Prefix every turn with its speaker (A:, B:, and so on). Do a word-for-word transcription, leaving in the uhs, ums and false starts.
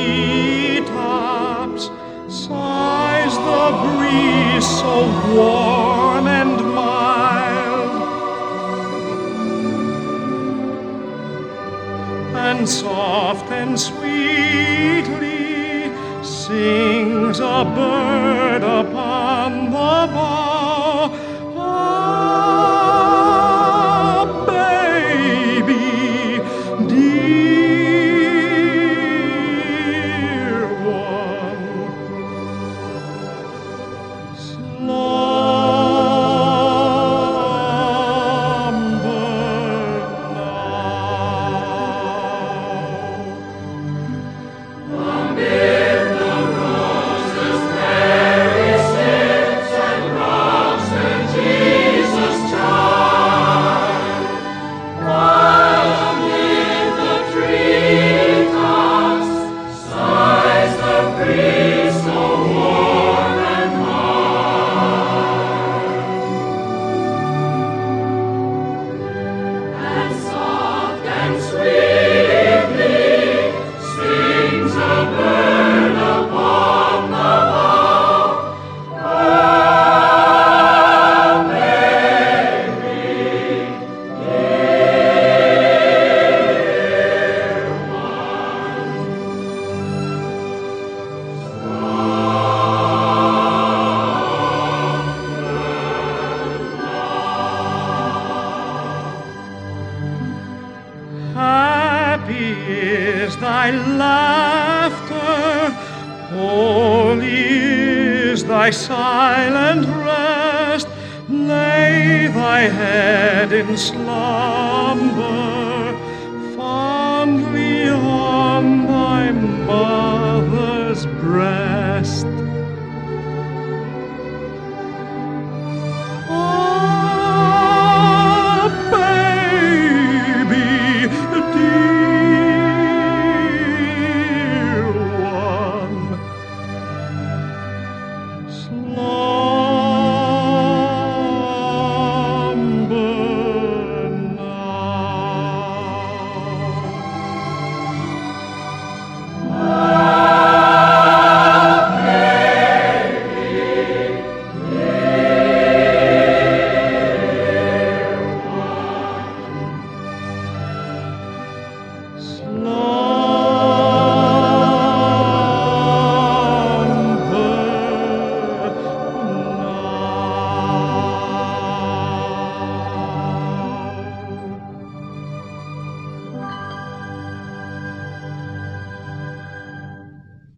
A: treetops sighs the breeze so warm and mild, and soft and sweetly sings a bird upon the bough. Ah, baby, dear one, slumber now.
B: Amid the roses Mary sits and rocks the Jesus child, while amid the treetops sighs the breeze so warm and mild, and soft and sweetly sings a bird upon the bough. Ah, baby, dear
A: Happy is thy laughter, holy is thy silent rest. Lay thy head in slumber fondly on thy mother's breast.